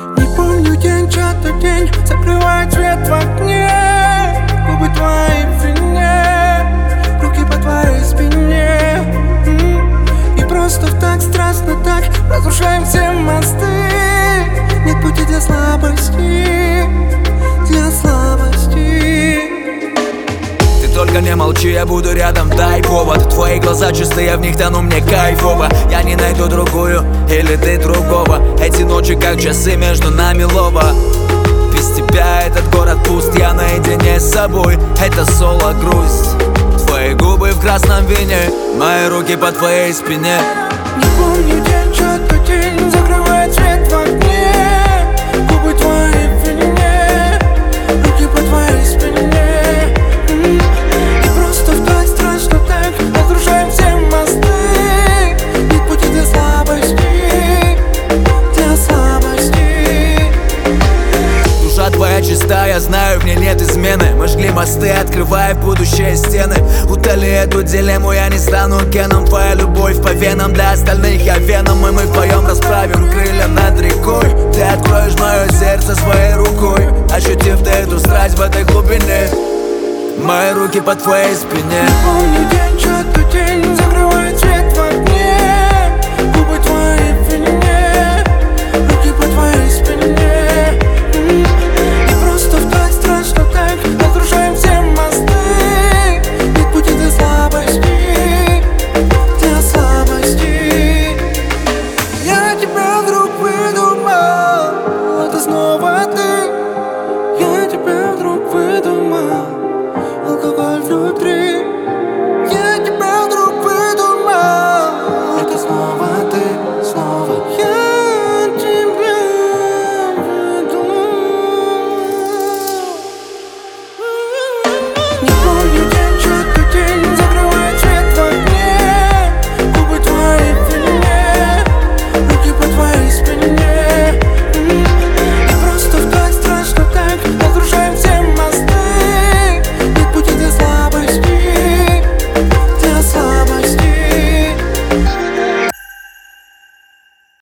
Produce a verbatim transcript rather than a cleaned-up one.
Не помню день, чей-то день закрывает свет в окне. Губы твои в вине, руки по твоей спине. И просто так страстно так разрушаем все мосты. Нет пути для слабости, для слабости. Только не молчи, я буду рядом, дай повод. Твои глаза чистые, в них тону, мне кайфово. Я не найду другую, или ты другого. Эти ночи как часы, между нами лова. Без тебя этот город пуст, я наедине с собой. Это соло, грусть. Твои губы в красном вине, мои руки по твоей спине. Не помню день, чей-то день закрывает свет в окне. Губы твои в вине, руки по твоей спине. Твоя чиста, я знаю, в ней нет измены. Мы жгли мосты, открывая будущее стены. Утоли эту дилемму, я не стану Кеном. Твоя любовь по венам, для остальных я веном. И мы вдвоем расправим крылья над рекой. Ты откроешь мое сердце своей рукой, ощутив ты эту страсть в этой глубине. Мои руки по твоей спине.